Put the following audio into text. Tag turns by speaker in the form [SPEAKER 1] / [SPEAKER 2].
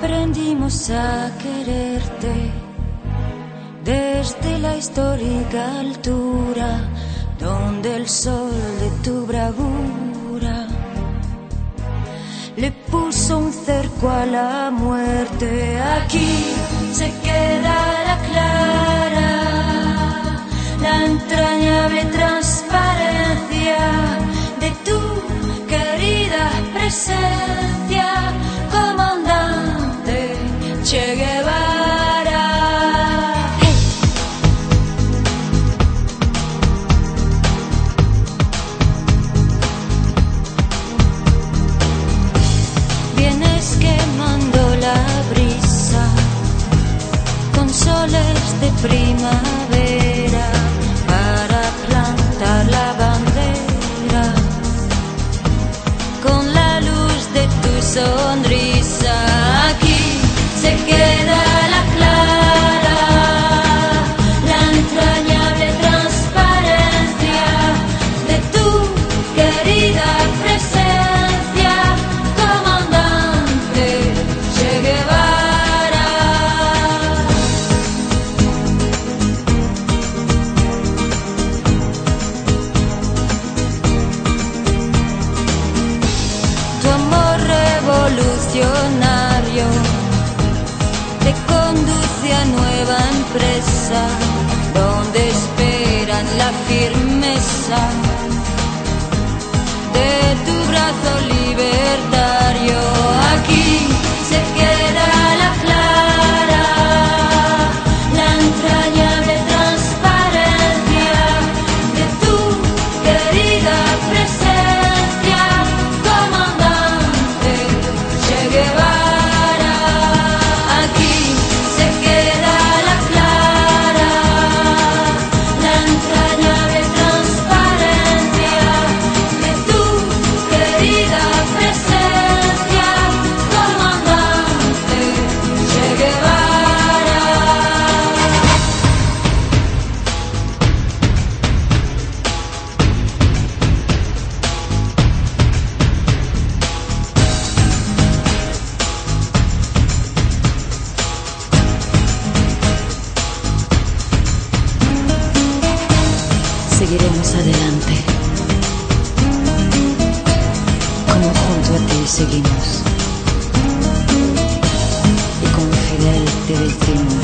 [SPEAKER 1] Aprendimos a quererte desde la histórica altura donde el sol de tu bravura le puso un cerco a la muerte. Aquí se queda la clara, la entrañable transparencia de tu querida presencia, comandante Che Guevara. ¡Hey! Vienes quemando la brisa con soles de primavera para plantar la bandera con la luz de tu sonrisa. Aquí se queda la clara, la entrañable transparencia de tu querida presencia, comandante Che Guevara. Tu amor revolucionario te conduce a nueva empresa donde esperan la firmeza de tu brazo libertario. Aquí se queda la clara, la entrañable transparencia de tu querida presencia, comandante Che Guevara. Aquí se queda la clara, la entrañable transparencia de tu querida presencia, comandante Che Guevara. Seguiremos adelante, como junto a ti seguimos, y con Fidel te decimos: